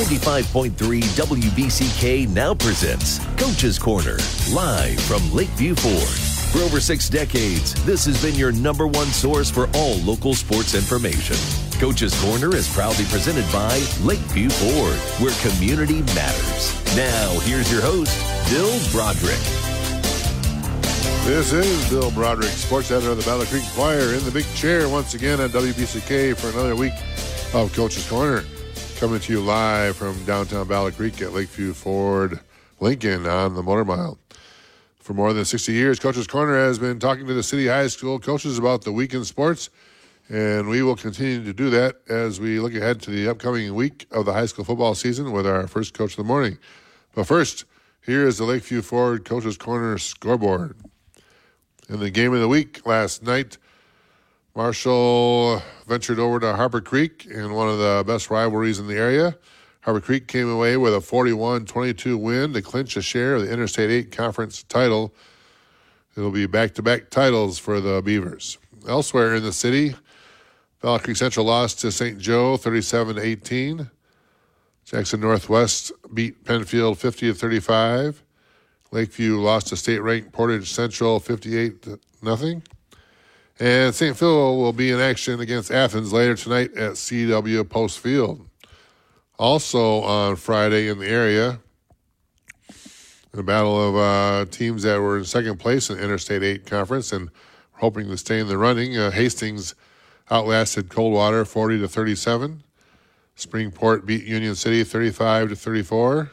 95.3 WBCK now presents Coach's Corner, live from Lakeview Ford. For over 6 decades, this has been your number one source for all local sports information. Coach's Corner is proudly presented by Lakeview Ford, where community matters. Now, here's your host, Bill Broderick. This is Bill Broderick, sports editor of the Battle Creek Enquirer, in the big chair once again on WBCK for another week of Coach's Corner. Coming to you live from downtown Battle Creek at Lakeview Ford Lincoln on the Motor Mile. For more than 60 years, Coach's Corner has been talking to the city high school coaches about the week in sports, and we will continue to do that as we look ahead to the upcoming week of the high school football season with our first coach of the morning. But first, here is the Lakeview Ford Coach's Corner scoreboard. In the game of the week last night, Marshall ventured over to Harper Creek in one of the best rivalries in the area. Harper Creek came away with a 41-22 win to clinch a share of the Interstate 8 Conference title. It'll be back-to-back titles for the Beavers. Elsewhere in the city, Battle Creek Central lost to St. Joe 37-18. Jackson Northwest beat Penfield 50-35. Lakeview lost to state-ranked Portage Central 58-0. And St. Phil will be in action against Athens later tonight at CW Post Field. Also on Friday in the area, a battle of teams that were in second place in Interstate 8 Conference and hoping to stay in the running. Hastings outlasted Coldwater 40-37. Springport beat Union City 35-34.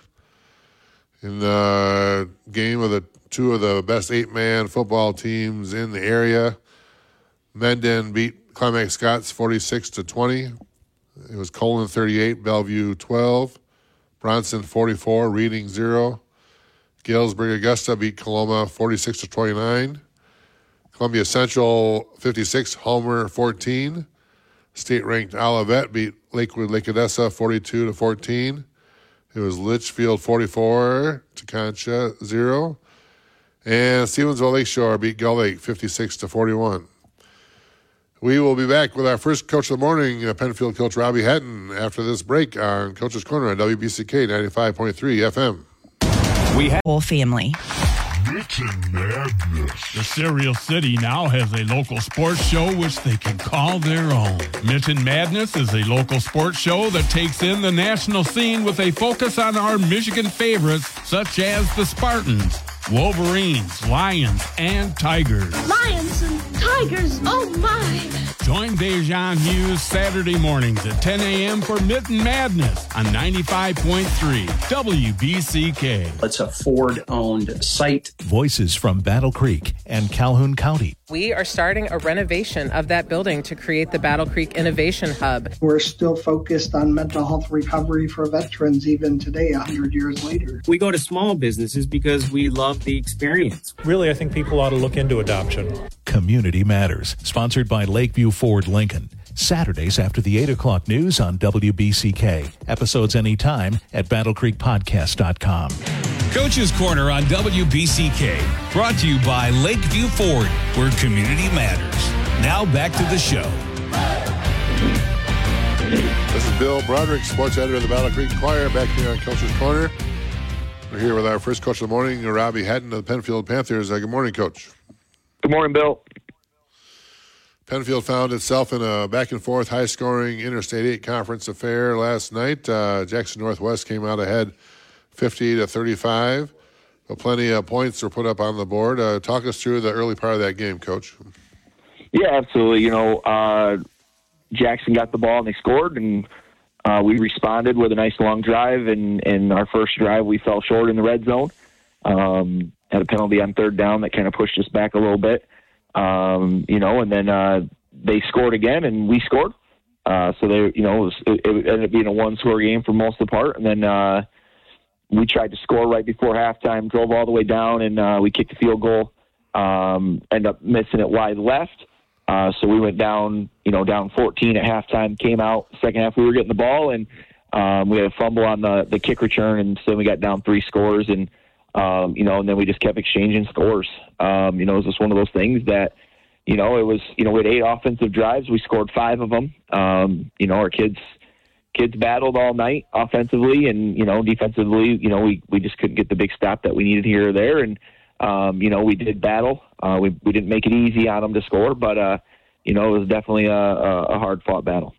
In the game of the two of the best 8-man football teams in the area, Mendon beat Climax Scots 46-20. It was Colon 38, Bellevue 12, Bronson 44, Reading 0. Galesburg Augusta beat Coloma 46-29. Columbia Central 56, Homer 14. State-ranked Olivet beat Lakewood Lake Odessa 42-14. It was Litchfield 44 to Concha 0. And Stevensville Lakeshore beat Gull Lake 56-41. We will be back with our first Coach of the Morning, Penfield coach Robbie Hatton, after this break on Coach's Corner on WBCK 95.3 FM. We have whole family. Mitten Madness. The Cereal City now has a local sports show which they can call their own. Mitten Madness is a local sports show that takes in the national scene with a focus on our Michigan favorites such as the Spartans, Wolverines, Lions, and Tigers. Lions and Tigers, oh my! Join Dejan Hughes Saturday mornings at 10 a.m. for Mitten Madness on 95.3 WBCK. It's a Ford-owned site. Voices from Battle Creek and Calhoun County. We are starting a renovation of that building to create the Battle Creek Innovation Hub. We're still focused on mental health recovery for veterans even today, 100 years later. We go to small businesses because we love the experience. Really, I think people ought to look into adoption. Community Matters, sponsored by Lakeview Ford Lincoln. Saturdays after the 8 o'clock news on WBCK. Episodes anytime at battlecreekpodcast.com. Coach's Corner on WBCK. Brought to you by Lakeview Ford, where community matters. Now back to the show. This is Bill Broderick, sports editor of the Battle Creek Enquirer, back here on Coach's Corner. We're here with our first coach of the morning, Robbie Hatton of the Penfield Panthers. Good morning, Coach. Good morning, Bill. Penfield found itself in a back-and-forth, high-scoring Interstate 8 Conference affair last night. Jackson Northwest came out ahead 50-35, but plenty of points were put up on the board. Talk us through the early part of that game, Coach. Yeah, absolutely. Jackson got the ball and they scored, and we responded with a nice long drive. And our first drive, we fell short in the red zone. Had a penalty on third down that kind of pushed us back a little bit. And then they scored again, and we scored. So it ended up being a one-score game for most of the part. And then we tried to score right before halftime, drove all the way down, and we kicked a field goal. Ended up missing it wide left. So we went down 14 at halftime, came out. Second half, we were getting the ball, and we had a fumble on the kick return, and so we got down 3 scores, and then we just kept exchanging scores. It was just one of those things that, we had 8 offensive drives. We scored 5 of them. Our kids, kids battled all night offensively, and, defensively, we just couldn't get the big stop that we needed here or there. And, we did battle. We didn't make it easy on them to score, but, it was definitely a hard-fought battle.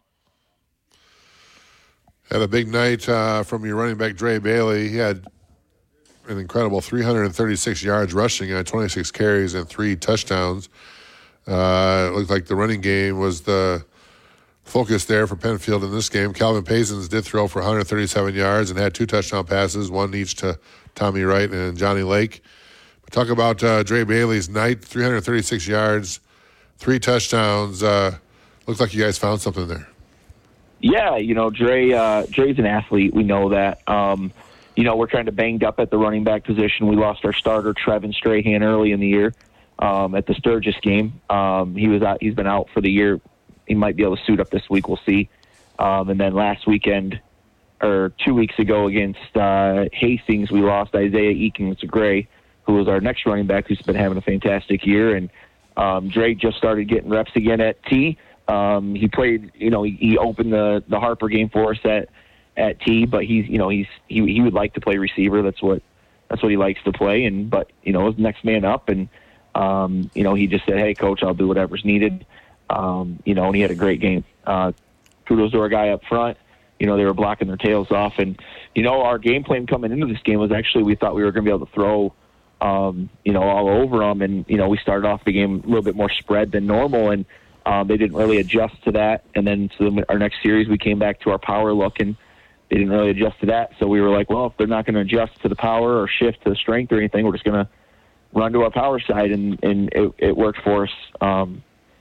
Had a big night from your running back, Dre Bailey. He had an incredible 336 yards rushing on 26 carries and 3 touchdowns. It looked like the running game was the focus there for Penfield in this game. Calvin Paysons did throw for 137 yards and had 2 touchdown passes, one each to Tommy Wright and Johnny Lake. But talk about Dre Bailey's night, 336 yards, 3 touchdowns. Looked like you guys found something there. Yeah, Dre's an athlete. We know that. We're kind of banged up at the running back position. We lost our starter, Trevin Strahan, early in the year at the Sturgis game. He's been out for the year. He might be able to suit up this week. We'll see. And then last weekend, or 2 weeks ago against Hastings, we lost Isaiah Eakins-Gray, who was our next running back, who's been having a fantastic year. And Dre just started getting reps again at T. He played, he opened the Harper game for us at T, but he would like to play receiver. That's what he likes to play. But was next man up, and he just said, "Hey, coach, I'll do whatever's needed." And he had a great game. Kudos to our guy up front. They were blocking their tails off, and our game plan coming into this game was actually we thought we were going to be able to throw, all over them, and we started off the game a little bit more spread than normal, and they didn't really adjust to that. And then our next series, we came back to our power look, and they didn't really adjust to that. So we were like, well, if they're not going to adjust to the power or shift to the strength or anything, we're just going to run to our power side, and it worked for us.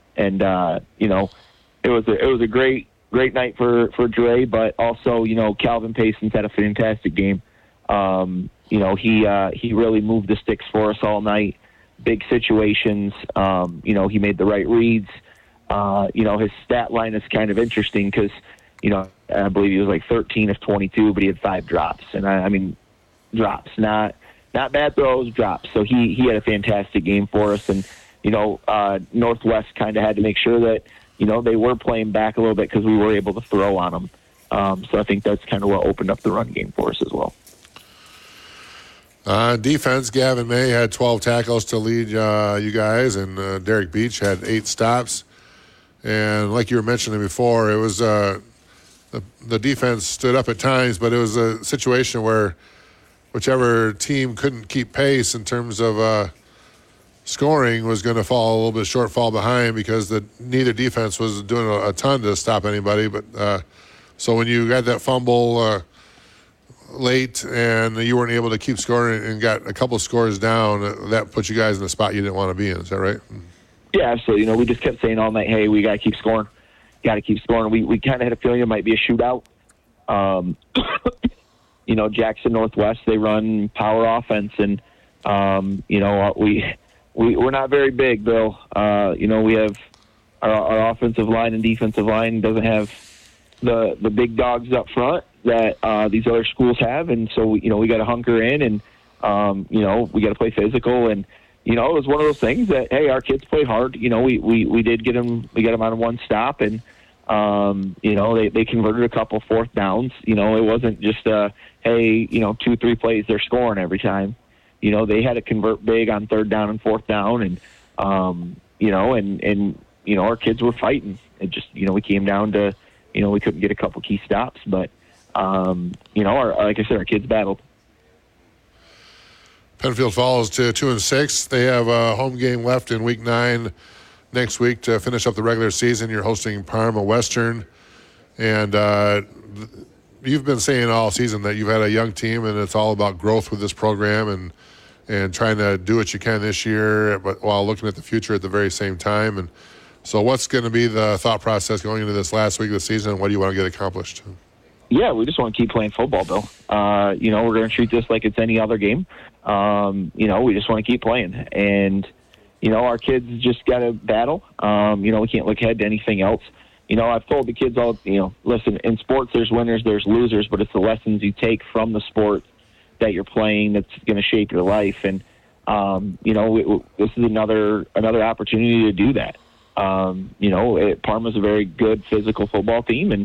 It was a great night for Dre, but also, Calvin Paysons had a fantastic game. He really moved the sticks for us all night. Big situations. He made the right reads. His stat line is kind of interesting because, I believe he was like 13 of 22, but he had 5 drops. And I mean, drops, not bad throws, drops. So he had a fantastic game for us. And, Northwest kind of had to make sure that, they were playing back a little bit because we were able to throw on them. So I think that's kind of what opened up the run game for us as well. Defense, Gavin May had 12 tackles to lead you guys, and Derek Beach had 8 stops. And like you were mentioning before, it was the defense stood up at times, but it was a situation where whichever team couldn't keep pace in terms of scoring was going to fall a little bit short, fall behind, because neither defense was doing a ton to stop anybody. But so when you got that fumble late and you weren't able to keep scoring and got a couple scores down, that put you guys in the spot you didn't want to be in. Is that right? Yeah, absolutely. We just kept saying all night, hey, we got to keep scoring. Got to keep scoring. We kind of had a feeling it might be a shootout. Jackson Northwest, they run power offense, and, we're not very big, Bill. We have our offensive line and defensive line doesn't have the big dogs up front that these other schools have, and so we got to hunker in, and we got to play physical, and it was one of those things that, hey, our kids play hard. We did get them. We got them on one stop, and they converted a couple 4th downs. It wasn't just hey, 2-3 plays they're scoring every time. They had to convert big on 3rd down and 4th down, and our kids were fighting. It just we came down to we couldn't get a couple key stops, but like I said, our kids battled. Penfield falls to 2-6. They have a home game left in Week 9 next week to finish up the regular season. You're hosting Parma Western, and you've been saying all season that you've had a young team, and it's all about growth with this program and trying to do what you can this year, but while looking at the future at the very same time. And so, what's going to be the thought process going into this last week of the season, and what do you want to get accomplished? Yeah, we just want to keep playing football, Bill. We're going to treat this like it's any other game. We just want to keep playing. And, our kids just got to battle. We can't look ahead to anything else. I've told the kids listen, in sports there's winners, there's losers, but it's the lessons you take from the sport that you're playing that's going to shape your life. And, this is another opportunity to do that. Parma's a very good physical football team, and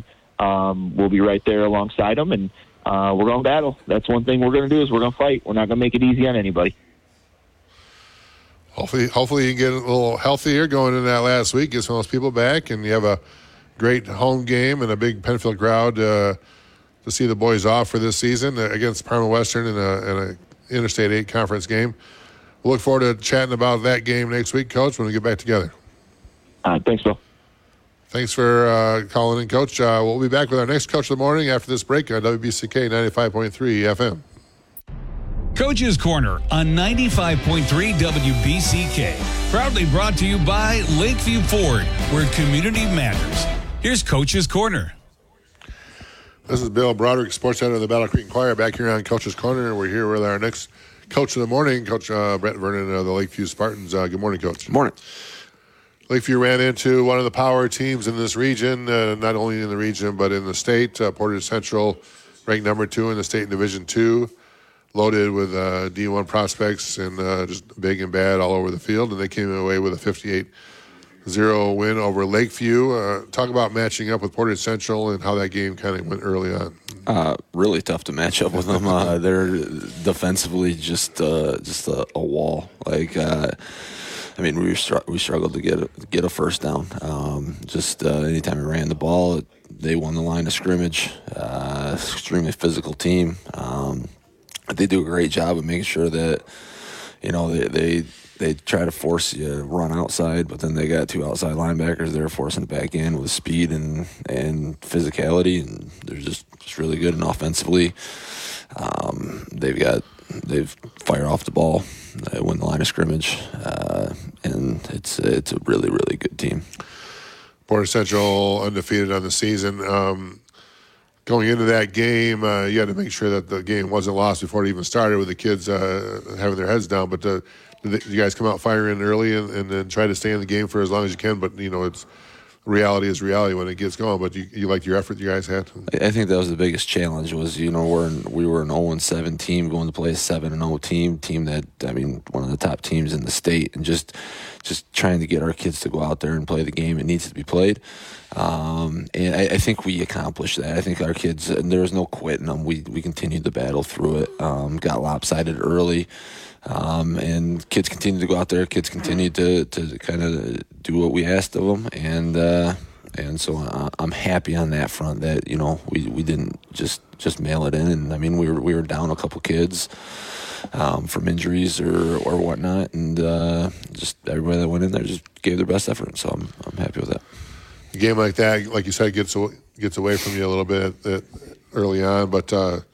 we'll be right there alongside them, and we're going to battle. That's one thing we're going to do is we're going to fight. We're not going to make it easy on anybody. Hopefully you can get a little healthier going into that last week, get some of those people back, and you have a great home game and a big Penfield crowd to see the boys off for this season against Parma Western in a Interstate 8 conference game. We'll look forward to chatting about that game next week, Coach, when we get back together. Thanks, Bill. Thanks for calling in, Coach. We'll be back with our next Coach of the Morning after this break on WBCK 95.3 FM. Coach's Corner on 95.3 WBCK. Proudly brought to you by Lakeview Ford, where community matters. Here's Coach's Corner. This is Bill Broderick, sports editor of the Battle Creek Inquirer, back here on Coach's Corner. We're here with our next Coach of the Morning, Coach Brett Vernon of the Lakeview Spartans. Good morning, Coach. Good morning. Lakeview ran into one of the power teams in this region, not only in the region but in the state. Portage Central ranked number 2 in the state in Division II, loaded with D1 prospects and just big and bad all over the field, and they came away with a 58-0 win over Lakeview. Talk about matching up with Portage Central and how that game kind of went early on. Really tough to match up with them. They're defensively just a wall. We struggled to get a first down. Anytime we ran the ball, they won the line of scrimmage. Extremely physical team. They do a great job of making sure that, they try to force you to run outside, but then they got 2 outside linebackers. They're forcing it back in with speed and physicality, and they're just really good. And offensively, they've fired off the ball. They win the line of scrimmage, and it's a really, really good team. Portage Central undefeated on the season. Going into that game, you had to make sure that the game wasn't lost before it even started with the kids having their heads down. But did you guys come out firing early and then try to stay in the game for as long as you can? But, it's reality is reality when it gets going. But you liked your effort you guys had? I think that was the biggest challenge was, we were an 0-7 team going to play a 7-0 team that, one of the top teams in the state, and just trying to get our kids to go out there and play the game. It needs to be played. And I think we accomplished that. I think our kids, and there was no quitting them. We continued to battle through it, got lopsided early. And kids continued to go out there. Kids continued to kind of do what we asked of them, and so I'm happy on that front that we didn't just mail it in. And we were down a couple kids from injuries or whatnot, and just everybody that went in there just gave their best effort. So I'm happy with that. A game like that, like you said, gets away from you a little bit early on, but.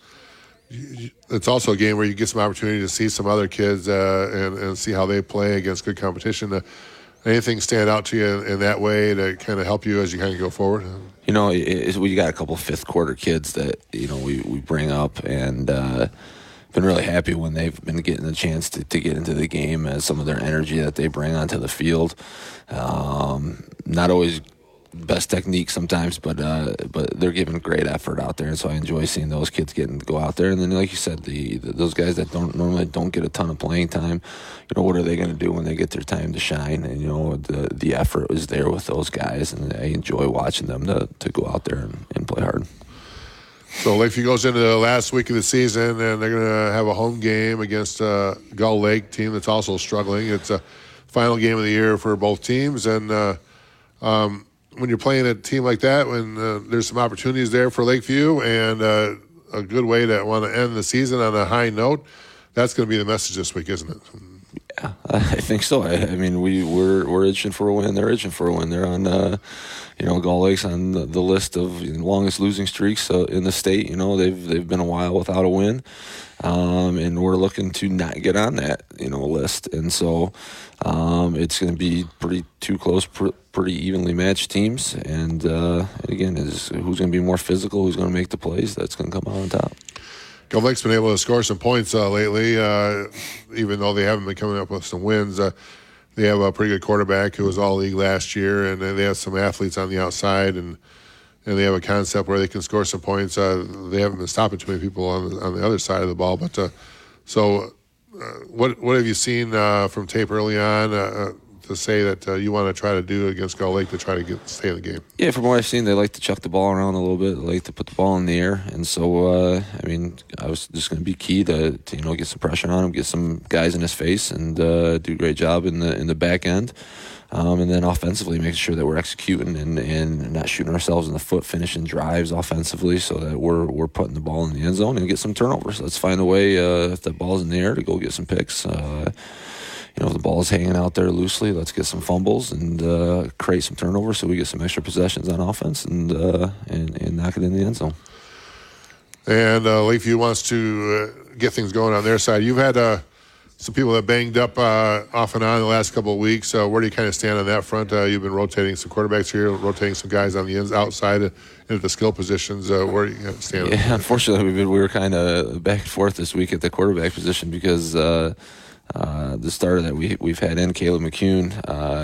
It's also a game where you get some opportunity to see some other kids and see how they play against good competition. Anything stand out to you in that way to kind of help you as you kind of go forward? We got a couple fifth quarter kids that we bring up, and been really happy when they've been getting the chance to get into the game as some of their energy that they bring onto the field. Not always best technique sometimes, but they're giving great effort out there, and so I enjoy seeing those kids getting to go out there. And then, like you said, those guys that don't get a ton of playing time, what are they going to do when they get their time to shine? And the effort was there with those guys, and I enjoy watching them to go out there and play hard. So Lakeview goes into the last week of the season, and they're going to have a home game against Gull Lake team that's also struggling. It's a final game of the year for both teams, and when you're playing a team like that, when there's some opportunities there for Lakeview and a good way to want to end the season on a high note, that's going to be the message this week, isn't it? Yeah, I think so. We're itching for a win. They're itching for a win. They're on, Gull Lake's on the list of longest losing streaks in the state. They've been a while without a win, and we're looking to not get on that list. And so it's going to be two close, pretty evenly matched teams. And again, is who's going to be more physical, who's going to make the plays, that's going to come out on top. Gull Lake's been able to score some points lately, even though they haven't been coming up with some wins. They have a pretty good quarterback who was all-league last year, and they have some athletes on the outside, and they have a concept where they can score some points. They haven't been stopping too many people on the other side of the ball. But what have you seen from tape early on to say that you want to try to do against Gull Lake to try to stay in the game? Yeah, from what I've seen, they like to chuck the ball around a little bit. They like to put the ball in the air. And so, I was just going to be key to get some pressure on him, get some guys in his face, and do a great job in the back end. And then offensively, making sure that we're executing and not shooting ourselves in the foot, finishing drives offensively, so that we're putting the ball in the end zone and get some turnovers. Let's find a way, if the ball's in the air, to go get some picks. If the ball's hanging out there loosely, let's get some fumbles and create some turnovers so we get some extra possessions on offense and knock it in the end zone. And Lakeview wants to get things going on their side. You've had some people that banged up off and on the last couple of weeks. Where do you kind of stand on that front? You've been rotating some quarterbacks here, rotating some guys on the outside into the skill positions. Where do you stand? Yeah, unfortunately, we were kind of back and forth this week at the quarterback position because the starter that we've had in, Caleb McCune,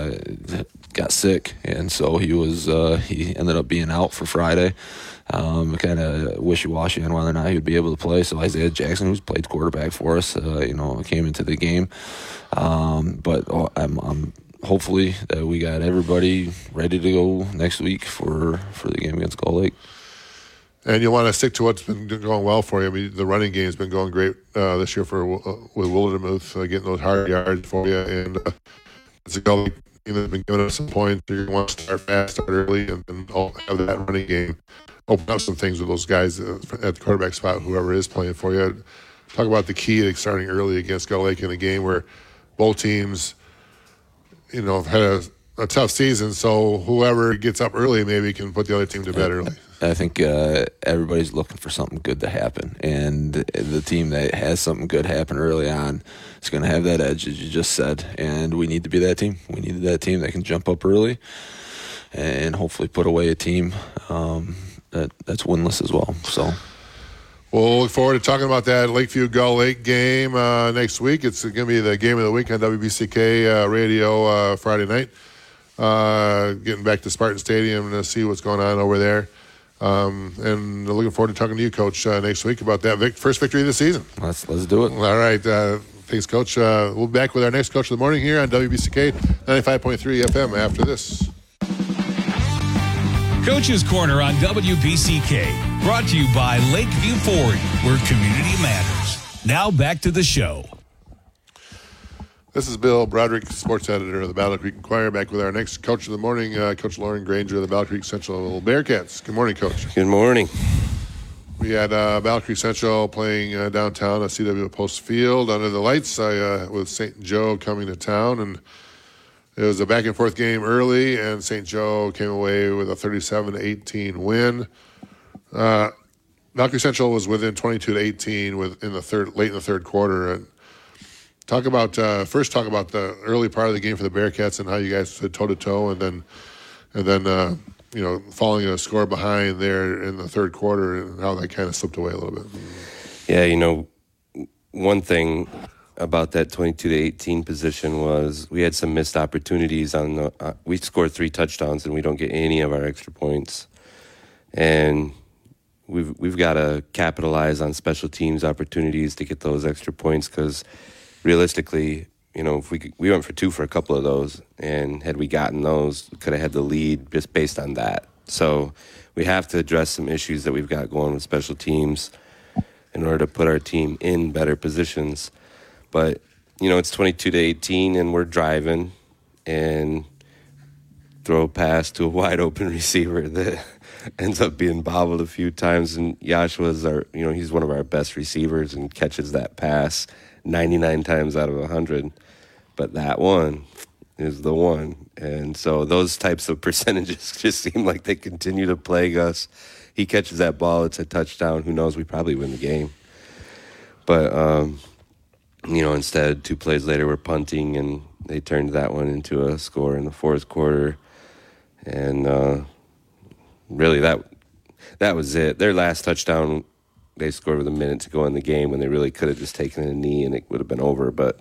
got sick, and so he ended up being out for Friday. Kind of wishy-washy on whether or not he would be able to play. So Isaiah Jackson, who's played quarterback for us, came into the game. But I'm hopefully that we got everybody ready to go next week for the game against Gull Lake. And you want to stick to what's been going well for you. I mean, the running game's been going great this year with Wildermuth, getting those hard yards for you. And it's a Gull Lake team that's been giving us some points. You're going to want to start fast, start early, and have that running game. Open up some things with those guys at the quarterback spot, whoever is playing for you. Talk about the key to starting early against Gull Lake in a game where both teams, have had a tough season. So whoever gets up early maybe can put the other team to bed early. I think everybody's looking for something good to happen, and the team that has something good happen early on is going to have that edge, as you just said. And we need to be that team. We need that team that can jump up early and hopefully put away a team that's winless as well. So we'll look forward to talking about that Lakeview Gull Lake game next week. It's going to be the game of the week on WBCK radio Friday night. Getting back to Spartan Stadium to see what's going on over there. And looking forward to talking to you, Coach, next week about that first victory of the season. Let's do it. All right. Thanks, Coach. We'll be back with our next Coach of the Morning here on WBCK 95.3 FM after this. Coach's Corner on WBCK, brought to you by Lakeview Ford, where community matters. Now back to the show. This is Bill Broderick, sports editor of the Battle Creek Inquirer, back with our next Coach of the Morning, Coach Lauren Granger of the Battle Creek Central Bearcats. Good morning, Coach. Good morning. We had Battle Creek Central playing downtown at CW Post Field under the lights with St. Joe coming to town, and it was a back-and-forth game early, and St. Joe came away with a 37-18 win. Battle Creek Central was within 22-18 late in the third quarter. And talk about the early part of the game for the Bearcats and how you guys stood toe-to-toe, and then falling a score behind there in the third quarter and how that kind of slipped away a little bit. Yeah, one thing about that 22-18 position was we had some missed opportunities on we scored 3 touchdowns and we don't get any of our extra points, and we've got to capitalize on special teams opportunities to get those extra points, because realistically, if we went for 2 for a couple of those, and had we gotten those, we could have had the lead just based on that. So we have to address some issues that we've got going with special teams in order to put our team in better positions. But, it's 22-18, and we're driving and throw a pass to a wide-open receiver that ends up being bobbled a few times. And Yashua's he's one of our best receivers and catches that pass 99 times out of 100. But that one is the one. And so those types of percentages just seem like they continue to plague us. He catches that ball, it's a touchdown. Who knows? We probably win the game. But, instead, 2 plays later, we're punting, and they turned that one into a score in the fourth quarter. And really, that was it. Their last touchdown, they scored with a minute to go in the game, when they really could have just taken a knee and it would have been over. But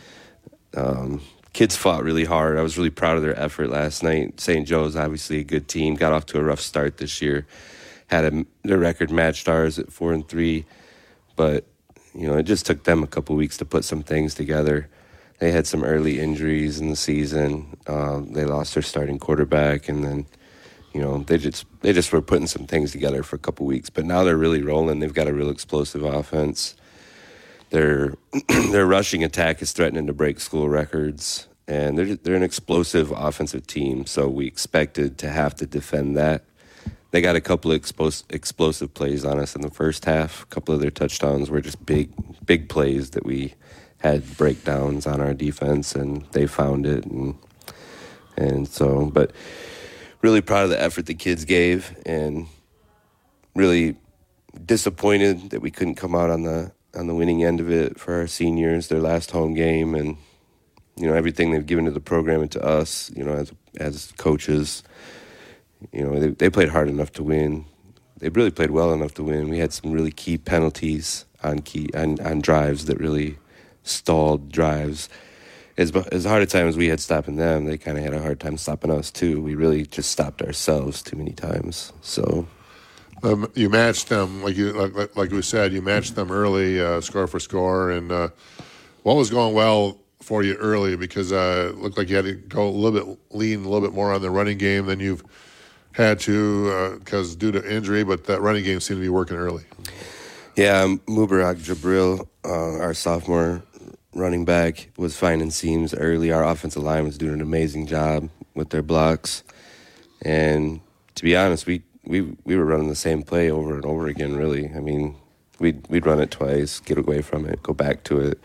kids fought really hard. I was really proud of their effort last night. St. Joe's obviously a good team. Got off to a rough start this year. Had their record matched ours at 4-3, but it just took them a couple weeks to put some things together. they had some early injuries in the season. They lost their starting quarterback, and then, they just were putting some things together for a couple weeks. But now they're really rolling. They've got a real explosive offense. Their rushing attack is threatening to break school records, and they're an explosive offensive team. So we expected to have to defend that. They got a couple of explosive plays on us in the first half. A couple of their touchdowns were just big plays that we had breakdowns on our defense, and they found it. And so, but really proud of the effort the kids gave, and really disappointed that we couldn't come out on the winning end of it for our seniors, their last home game, and everything they've given to the program and to us, as coaches. They played hard enough to win. They really played well enough to win. We had some really key penalties on drives that really stalled drives. As hard a time as we had stopping them, they kind of had a hard time stopping us too. We really just stopped ourselves too many times. So you matched them like we said. You matched them early, score for score. And what was going well for you early? Because it looked like you had to go lean a little bit more on the running game than you've had to because due to injury. But that running game seemed to be working early. Yeah, Mubarak Jabril, our sophomore running back, was finding seams early. Our offensive line was doing an amazing job with their blocks. And to be honest, we were running the same play over and over again, really. I mean, we'd run it twice, get away from it, go back to it.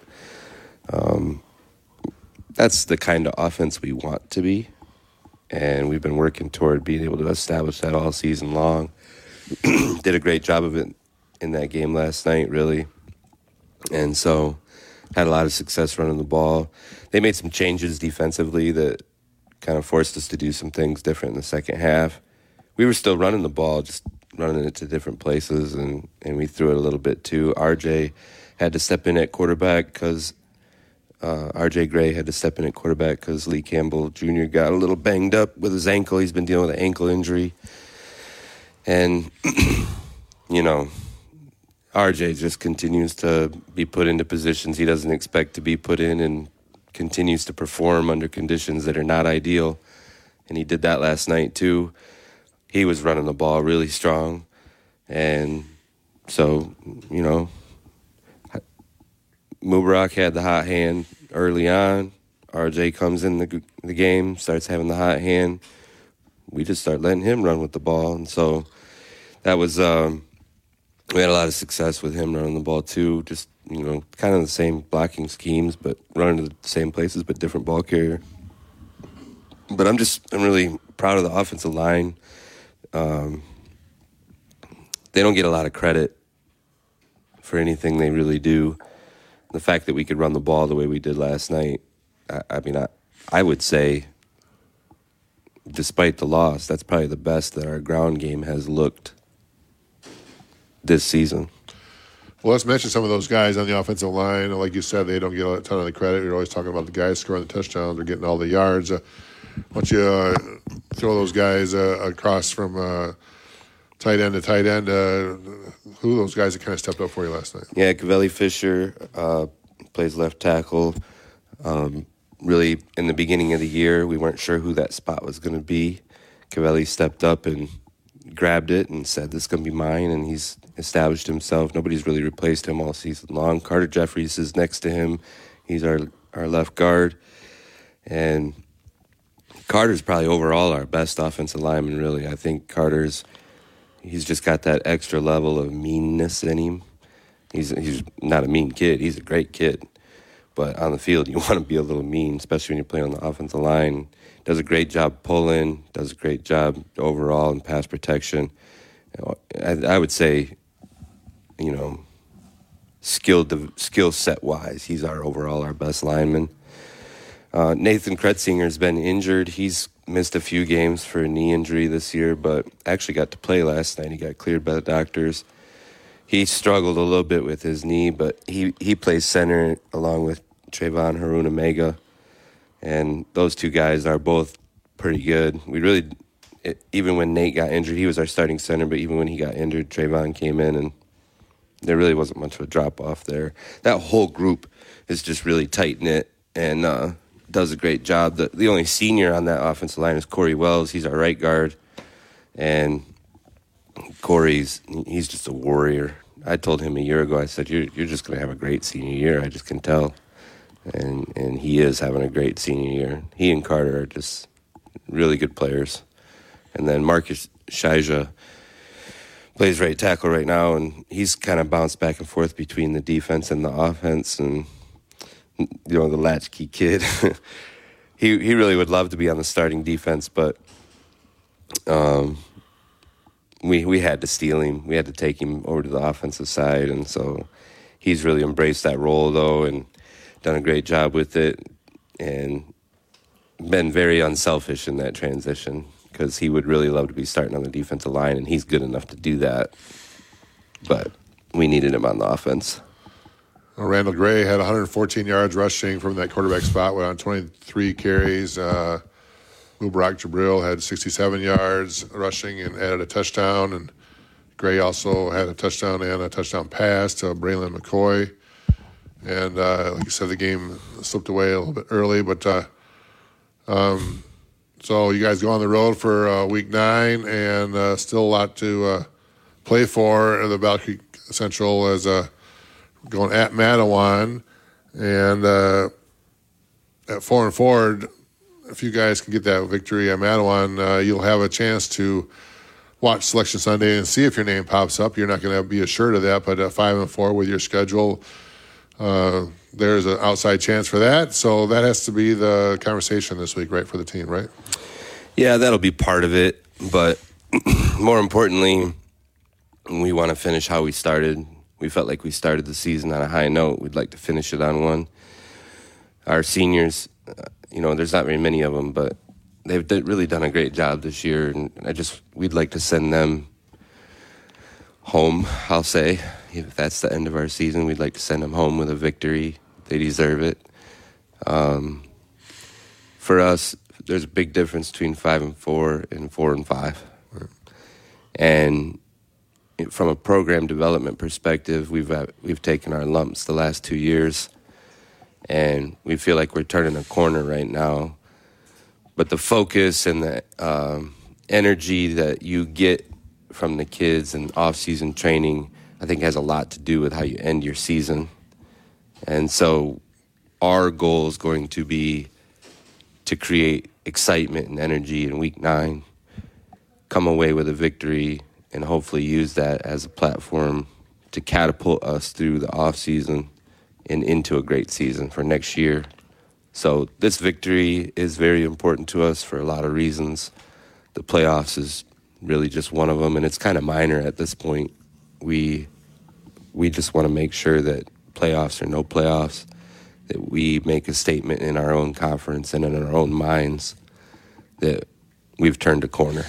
That's the kind of offense we want to be. And we've been working toward being able to establish that all season long. Did a great job of it in that game last night, really. And so had a lot of success running the ball. They made some changes defensively that kind of forced us to do some things different in the second half. We were still running the ball, just running it to different places, and we threw it a little bit too. RJ had to step in at quarterback because RJ Gray had to step in at quarterback because Lee Campbell Jr. got a little banged up with his ankle. He's been dealing with an ankle injury. And, RJ just continues to be put into positions he doesn't expect to be put in and continues to perform under conditions that are not ideal. And he did that last night, too. He was running the ball really strong. And so, Mubarak had the hot hand early on. RJ comes in the game, starts having the hot hand. We just start letting him run with the ball. And so that was, we had a lot of success with him running the ball too. Just, kind of the same blocking schemes, but running to the same places, but different ball carrier. But I'm really proud of the offensive line. They don't get a lot of credit for anything they really do. The fact that we could run the ball the way we did last night, I would say, despite the loss, that's probably the best that our ground game has looked this season. Well, let's mention some of those guys on the offensive line. Like you said, they don't get a ton of the credit. You're always talking about the guys scoring the touchdowns or getting all the yards. Why don't you throw those guys across from tight end to tight end? Who are those guys that kind of stepped up for you last night? Yeah, Cavelli Fisher plays left tackle. Really, in the beginning of the year, we weren't sure who that spot was going to be. Cavelli stepped up and grabbed it and said, "This is going to be mine," and he's established himself. Nobody's really replaced him all season long. Carter Jeffries is next to him. He's our left guard. And Carter's probably overall our best offensive lineman, really. I think he's just got that extra level of meanness in him. He's not a mean kid. He's a great kid. But on the field, you want to be a little mean, especially when you're playing on the offensive line. Does a great job pulling, does a great job overall in pass protection. I would say, skill set wise, he's our best lineman. Nathan Kretzinger's been injured. He's missed a few games for a knee injury this year, but actually got to play last night. He got cleared by the doctors. He struggled a little bit with his knee, but he plays center along with Trayvon Haruna-Mega, and those two guys are both pretty good. Even when Nate got injured, he was our starting center, but even when he got injured, Trayvon came in, and there really wasn't much of a drop-off there. That whole group is just really tight-knit, and does a great job. The only senior on that offensive line is Corey Wells. He's our right guard, and he's just a warrior. I told him a year ago, I said, you're just going to have a great senior year. I just can tell. And he is having a great senior year. He and Carter are just really good players. And then Marcus Shaija plays right tackle right now, and he's kind of bounced back and forth between the defense and the offense. And, the latchkey kid, he really would love to be on the starting defense, but we had to steal him. We had to take him over to the offensive side, and so he's really embraced that role, though, and done a great job with it, and been very unselfish in that transition, because he would really love to be starting on the defensive line, and he's good enough to do that, but we needed him on the offense. Randall Gray had 114 yards rushing from that quarterback spot on 23 carries. Mubarak Jabril had 67 yards rushing and added a touchdown. And Gray also had a touchdown and a touchdown pass to Braylon McCoy. And like I said, the game slipped away a little bit early. But so you guys go on the road for week 9, and still a lot to play for. The Battle Creek Central is going at Mattawan, and at 4-4, if you guys can get that victory at Mattawan, you'll have a chance to watch Selection Sunday and see if your name pops up. You're not going to be assured of that, but at 5-4 with your schedule, there's an outside chance for that. So that has to be the conversation this week, right, for the team, right? Yeah, that'll be part of it, but more importantly, we want to finish how we started. We felt like we started the season on a high note. We'd like to finish it on one. Our seniors, there's not very many of them, but they've really done a great job this year, and we'd like to send them home, I'll say. If that's the end of our season, we'd like to send them home with a victory. They deserve it. For us, there's a big difference between 5-4 and 4-5. Right. And from a program development perspective, we've taken our lumps the last 2 years, and we feel like we're turning a corner right now. But the focus and the energy that you get from the kids and off-season training, I think, has a lot to do with how you end your season. And so our goal is going to be to create excitement and energy in Week 9, come away with a victory, and hopefully use that as a platform to catapult us through the off-season and into a great season for next year. So this victory is very important to us for a lot of reasons. The playoffs is really just one of them, and it's kind of minor at this point. We just want to make sure that playoffs or no playoffs, that we make a statement in our own conference and in our own minds that we've turned a corner.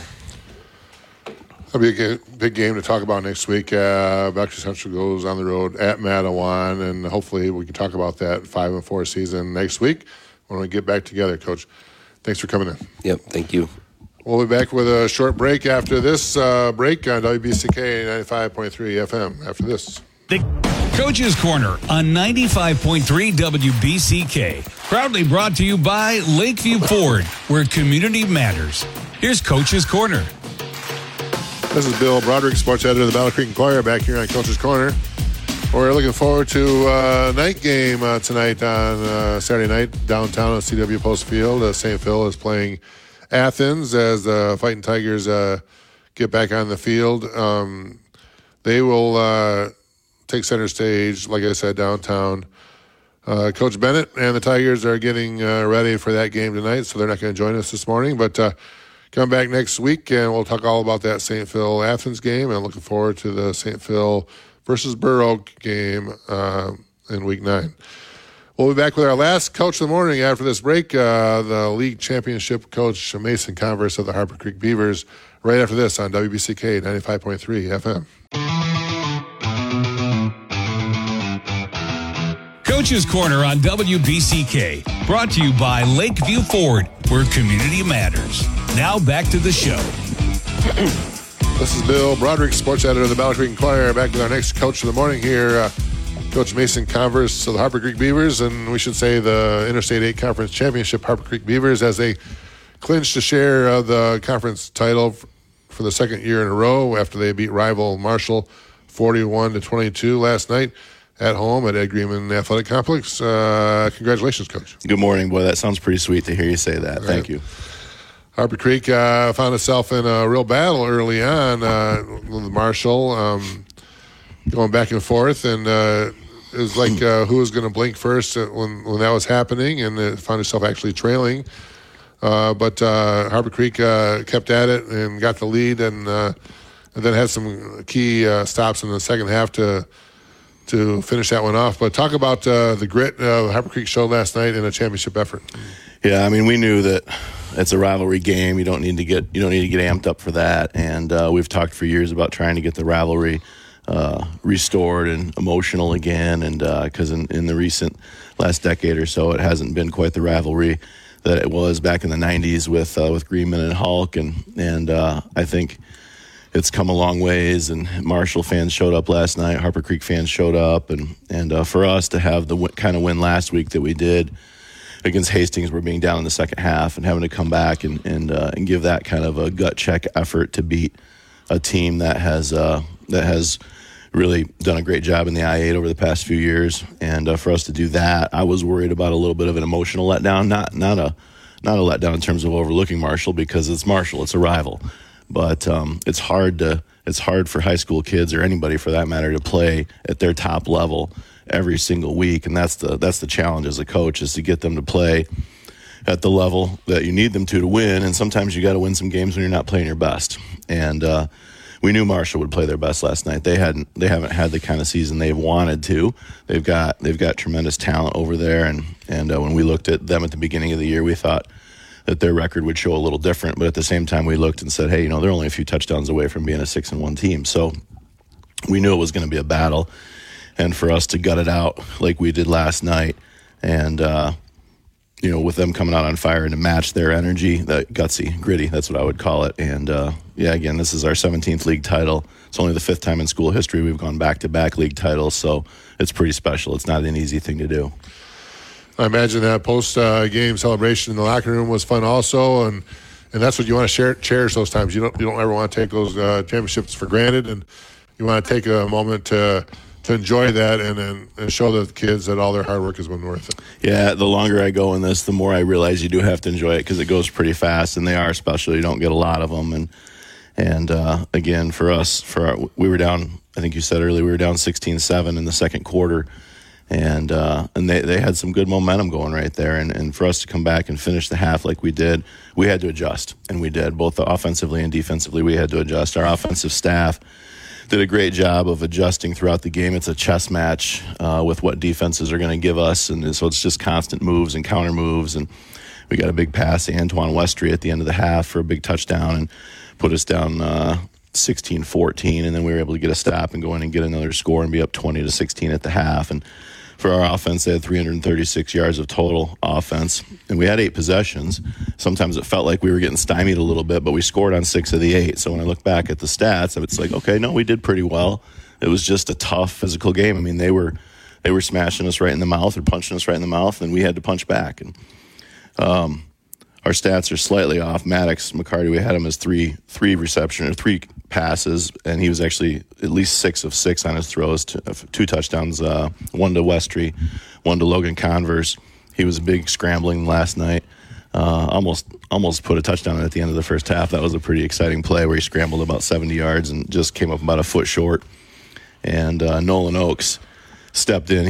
That'll be a big game to talk about next week. Battle Creek Central goes on the road at Mattawan, and hopefully we can talk about that 5-4 season next week when we get back together, Coach. Thanks for coming in. Yep, thank you. We'll be back with a short break after this break on WBCK 95.3 FM after this. The Coach's Corner on 95.3 WBCK. Proudly brought to you by Lakeview Ford, where community matters. Here's Coach's Corner. This is Bill Broderick, sports editor of the Battle Creek Inquirer, back here on Coach's Corner. We're looking forward to a night game tonight on Saturday night downtown at CW Post Field. St. Phil is playing Athens as the Fighting Tigers get back on the field. They will take center stage, like I said, downtown. Coach Bennett and the Tigers are getting ready for that game tonight, so they're not going to join us this morning. But come back next week, and we'll talk all about that St. Phil-Athens game, and looking forward to the St. Phil versus Burr Oak game in Week 9. We'll be back with our last Coach of the Morning after this break, the league championship coach Mason Converse of the Harper Creek Beavers, right after this on WBCK 95.3 FM. Coach's Corner on WBCK, brought to you by Lakeview Ford, where community matters. Now back to the show. This is Bill Broderick, sports editor of the Battle Creek Inquirer, back with our next Coach of the Morning here Coach Mason Converse of the Harper Creek Beavers, and we should say the Interstate 8 Conference Championship Harper Creek Beavers, as they clinched a share of the conference title for the second year in a row after they beat rival Marshall 41-22 last night at home at Ed Greenman Athletic Complex. Congratulations, Coach. Good morning, boy. That sounds pretty sweet to hear you say that. Thank you. Harper Creek found itself in a real battle early on with Marshall, going back and forth, and it was like who was going to blink first when that was happening, and it found itself actually trailing. But Harper Creek kept at it and got the lead, and then had some key stops in the second half to finish that one off. But talk about the grit Harper Creek showed last night in a championship effort. Yeah, I mean, we knew that it's a rivalry game. You don't need to get amped up for that, and we've talked for years about trying to get the rivalry restored and emotional again, and because in the recent last decade or so, it hasn't been quite the rivalry that it was back in the 90s with Greenman and Hulk, and I think it's come a long ways. And Marshall fans showed up last night, Harper Creek fans showed up, and for us to have the kind of win last week that we did against Hastings, we're being down in the second half and having to come back and give that kind of a gut check effort to beat a team that has really done a great job in the I-8 over the past few years. And for us to do that, I was worried about a little bit of an emotional letdown, not a letdown in terms of overlooking Marshall, because it's Marshall, it's a rival. But it's hard for high school kids, or anybody for that matter, to play at their top level every single week, and that's the challenge as a coach, is to get them to play at the level that you need them to win. And sometimes you got to win some games when you're not playing your best. And we knew Marshall would play their best last night. They haven't had the kind of season they've wanted to. They've got tremendous talent over there, and when we looked at them at the beginning of the year, we thought that their record would show a little different. But at the same time, we looked and said, hey, they're only a few touchdowns away from being a 6-1 team. So we knew it was going to be a battle. And for us to gut it out like we did last night, and with them coming out on fire and to match their energy, that gutsy, gritty, that's what I would call it. And again, this is our 17th league title. It's only the 5th time in school history we've gone back-to-back league titles, so it's pretty special. It's not an easy thing to do. I imagine that post-game celebration in the locker room was fun also, and that's what you want to cherish those times. You don't ever want to take those championships for granted, and you want to take a moment to enjoy that and show the kids that all their hard work has been worth it. Yeah, the longer I go in this, the more I realize you do have to enjoy it, because it goes pretty fast, and they are special. You don't get a lot of them, and again, for us, we were down. I think you said earlier we were down 16-7 in the second quarter, and they had some good momentum going right there, and for us to come back and finish the half like we did, we had to adjust, and we did, both offensively and defensively. We had to adjust. Our offensive staff did a great job of adjusting throughout the game. It's a chess match with what defenses are going to give us, and so it's just constant moves and counter moves. And we got a big pass to Antoine Westry at the end of the half for a big touchdown and put us down 16-14, and then we were able to get a stop and go in and get another score and be up 20-16 at the half. And for our offense, they had 336 yards of total offense, and we had 8 possessions. Sometimes it felt like we were getting stymied a little bit, but we scored on 6 of the 8. So when I look back at the stats, it's like, okay, no, we did pretty well. It was just a tough physical game. I mean, they were smashing us right in the mouth or punching us right in the mouth, and we had to punch back. And our stats are slightly off. Maddox McCarty, we had him as three passes, and he was actually at least 6 of 6 on his throws, 2 touchdowns, 1 to Westry, 1 to Logan Converse. He was big scrambling last night. Almost put a touchdown at the end of the first half. That was a pretty exciting play where he scrambled about 70 yards and just came up about a foot short. And Nolan Oakes stepped in.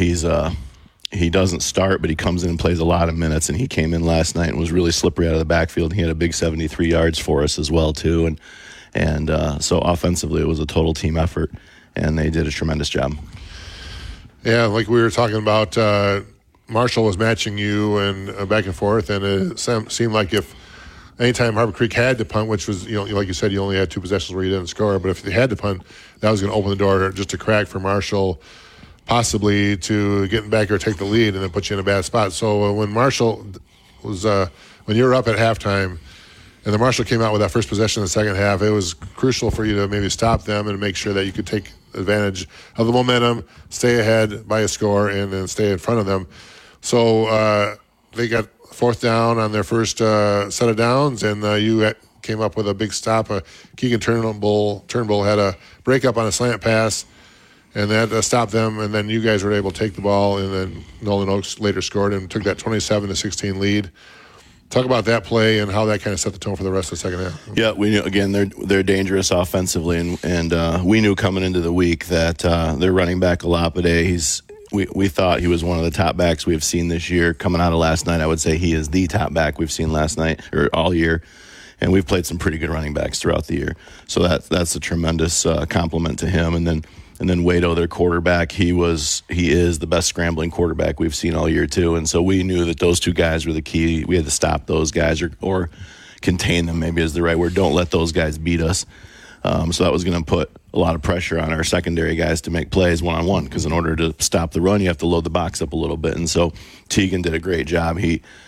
He doesn't start, but he comes in and plays a lot of minutes, and he came in last night and was really slippery out of the backfield. He had a big 73 yards for us as well, too. And so offensively, it was a total team effort, and they did a tremendous job. Yeah, like we were talking about, Marshall was matching you and back and forth, and it seemed like if anytime Harper Creek had to punt, which was, like you said, you only had 2 possessions where you didn't score, but if they had to punt, that was going to open the door just a crack for Marshall, possibly to get back or take the lead and then put you in a bad spot. So when Marshall was, when you were up at halftime and the Marshall came out with that first possession in the second half, it was crucial for you to maybe stop them and make sure that you could take advantage of the momentum, stay ahead by a score, and then stay in front of them. So they got fourth down on their first set of downs, and you came up with a big stop. Keegan Turnbull had a breakup on a slant pass, and that stopped them, and then you guys were able to take the ball, and then Nolan Oaks later scored and took that 27-16 lead. Talk about that play and how that kind of set the tone for the rest of the second half. Yeah, we knew, again, they're dangerous offensively, and we knew coming into the week that their running back, Olapide, we thought he was one of the top backs we have seen this year. Coming out of last night, I would say he is the top back we've seen last night or all year. And we've played some pretty good running backs throughout the year. So that's a tremendous compliment to him. And then Wado, their quarterback, he is the best scrambling quarterback we've seen all year too. And so we knew that those two guys were the key. We had to stop those guys or contain them, maybe is the right word. Don't let those guys beat us. So that was going to put a lot of pressure on our secondary guys to make plays one-on-one, because in order to stop the run, you have to load the box up a little bit. And so Teagan did a great job.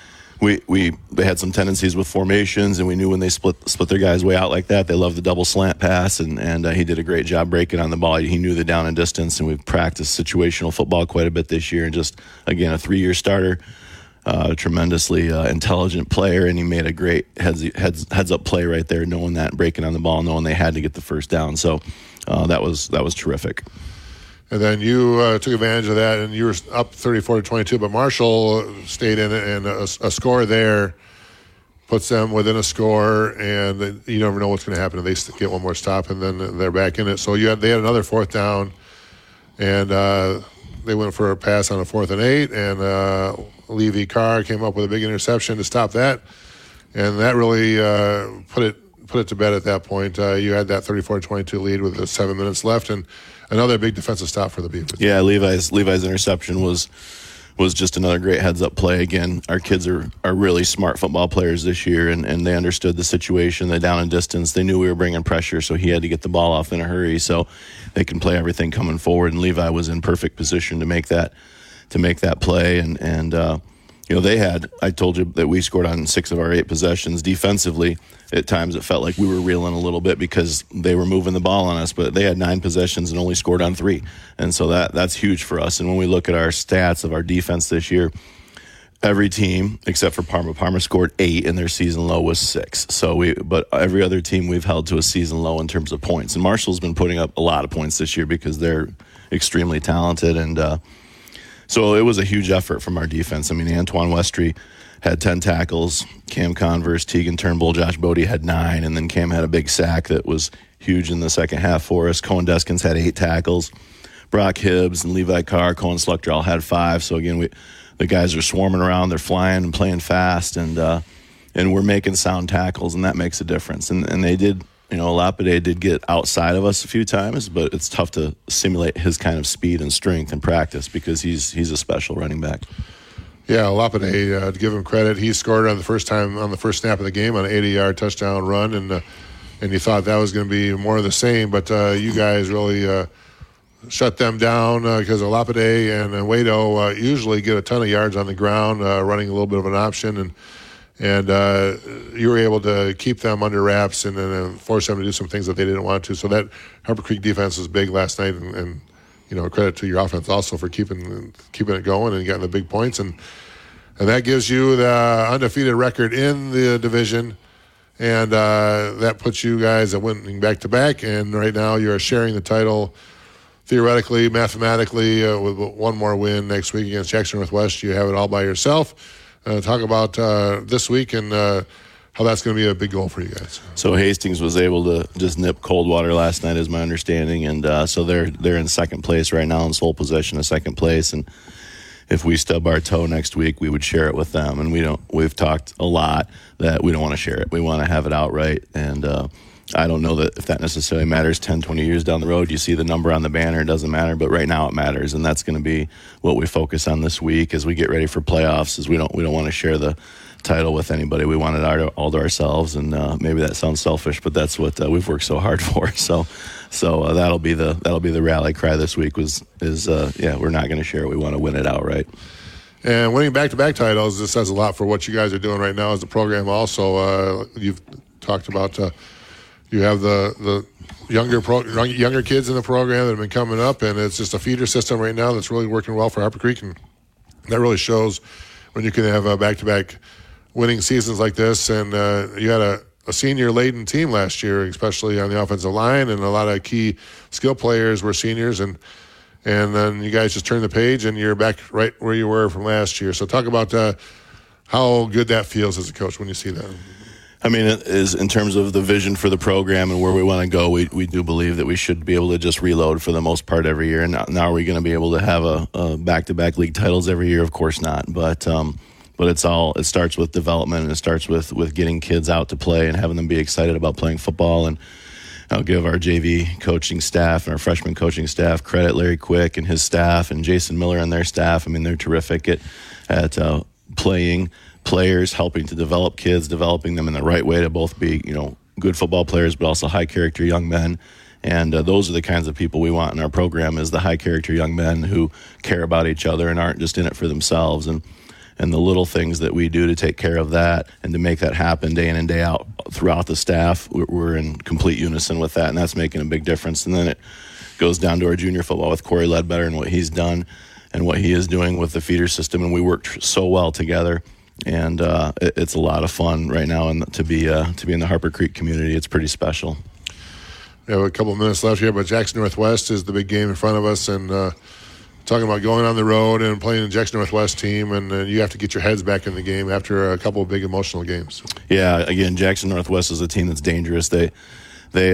They had some tendencies with formations, and we knew when they split their guys way out like that, they love the double slant pass, and he did a great job breaking on the ball. He knew the down and distance, and we've practiced situational football quite a bit this year, and just, again, a 3-year starter, tremendously intelligent player, and he made a great heads up play right there, knowing that, breaking on the ball, knowing they had to get the first down. So that was terrific. And then you took advantage of that, and you were up 34-22. But Marshall stayed in it, and a score there puts them within a score, and you never know what's going to happen. They get one more stop, and then they're back in it. So they had another fourth down, and they went for a pass on a 4th and 8, and Levy Carr came up with a big interception to stop that, and that really put it to bed at that point. You had that 34-22 lead with 7 minutes left, and another big defensive stop for the Beavers. Yeah, Levi's interception was just another great heads-up play. Again, our kids are really smart football players this year, and they understood the situation, the down and distance. They knew we were bringing pressure, so he had to get the ball off in a hurry so they can play everything coming forward. And Levi was in perfect position to make that play. And I told you that we scored on 6 of our 8 possessions. Defensively, at times it felt like we were reeling a little bit because they were moving the ball on us, but they had 9 possessions and only scored on 3. And so that's huge for us. And when we look at our stats of our defense this year, every team except for Parma scored 8 and their season low was 6. But every other team we've held to a season low in terms of points. And Marshall's been putting up a lot of points this year because they're extremely talented. And so it was a huge effort from our defense. I mean, Antoine Westry had 10 tackles. Cam Converse, Teagan Turnbull, Josh Bodie had 9, and then Cam had a big sack that was huge in the second half for us. Cohen Deskins had 8 tackles. Brock Hibbs and Levi Carr, Cohen Sluchter all had 5. So again, the guys are swarming around, they're flying and playing fast, and we're making sound tackles, and that makes a difference. And they did, Olapide did get outside of us a few times, but it's tough to simulate his kind of speed and strength in practice because he's a special running back. Yeah, Olapide, to give him credit, he scored on the first snap of the game on an 80-yard touchdown run, and you thought that was going to be more of the same, but you guys really shut them down because Olapide and Wado usually get a ton of yards on the ground, running a little bit of an option, and you were able to keep them under wraps and force them to do some things that they didn't want to. So that Harper Creek defense was big last night, and credit to your offense also for keeping it going and getting the big points, and that gives you the undefeated record in the division, and that puts you guys at winning back-to-back, and right now you're sharing the title theoretically, mathematically, with one more win next week against Jackson Northwest. You have it all by yourself. Talk about this week and how that's going to be a big goal for you guys. So Hastings was able to just nip Coldwater last night, is my understanding, and so they're in second place right now, in sole possession of second place. And if we stub our toe next week, we would share it with them. And we've talked a lot that we don't want to share it. We want to have it outright. And I don't know that if that necessarily matters 10, 20 years down the road. You see the number on the banner, it doesn't matter. But right now it matters, and that's going to be what we focus on this week as we get ready for playoffs. Is we don't want to share the title with anybody. We want it all to ourselves, and maybe that sounds selfish, but that's what we've worked so hard for. So that'll be the rally cry this week. We're not going to share it. We want to win it outright. And winning back-to-back titles, this says a lot for what you guys are doing right now as a program. Also, you've talked about You have the younger kids in the program that have been coming up, and it's just a feeder system right now that's really working well for Harper Creek, and that really shows when you can have back-to-back winning seasons like this. And you had a senior-laden team last year, especially on the offensive line, and a lot of key skill players were seniors, and then you guys just turn the page, and you're back right where you were from last year. So talk about how good that feels as a coach when you see that. I mean, it is in terms of the vision for the program and where we want to go. We do believe that we should be able to just reload for the most part every year. And now are we going to be able to have a back-to-back league titles every year? Of course not. But it starts with development, and it starts with getting kids out to play and having them be excited about playing football. And I'll give our JV coaching staff and our freshman coaching staff credit. Larry Quick and his staff, and Jason Miller and their staff. I mean, they're terrific at playing players, helping to develop kids, developing them in the right way to both be, good football players, but also high character young men. And those are the kinds of people we want in our program, is the high character young men who care about each other and aren't just in it for themselves. And the little things that we do to take care of that and to make that happen day in and day out throughout the staff, we're in complete unison with that, and that's making a big difference. And then it goes down to our junior football with Corey Ledbetter and what he's done and what he is doing with the feeder system, and we work so well together. And it's a lot of fun right now, and to be in the Harper Creek community, it's pretty special. We have a couple of minutes left here, but Jackson Northwest is the big game in front of us, and talking about going on the road and playing the Jackson Northwest team, and you have to get your heads back in the game after a couple of big emotional games. Yeah, again, Jackson Northwest is a team that's dangerous. They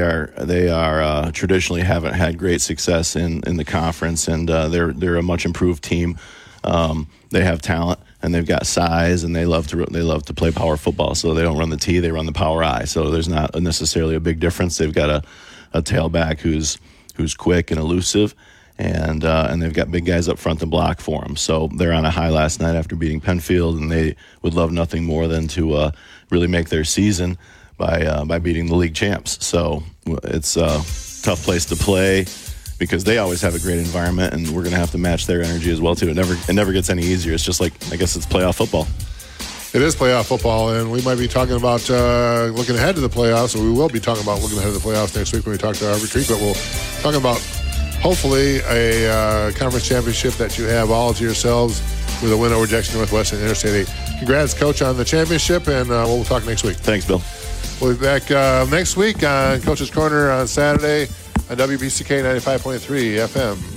are traditionally haven't had great success in the conference, and they're a much improved team. They have talent, and they've got size, and they love to play power football. So they don't run the T, they run the power I. So there's not necessarily a big difference. They've got a tailback who's quick and elusive, and they've got big guys up front to block for them. So they're on a high last night after beating Penfield, and they would love nothing more than to really make their season by beating the league champs. So it's a tough place to play, because they always have a great environment, and we're going to have to match their energy as well too. It never gets any easier. It's just like, I guess it's playoff football. It is playoff football, and we might be talking about looking ahead to the playoffs, or we will be talking about looking ahead to the playoffs next week when we talk to Harper Creek, but we'll talk about hopefully a conference championship that you have all to yourselves with a win over Jackson Northwest and Interstate 8. Congrats, Coach, on the championship, and we'll talk next week. Thanks, Bill. We'll be back next week on Coach's Corner on Saturday on WBCK 95.3 FM.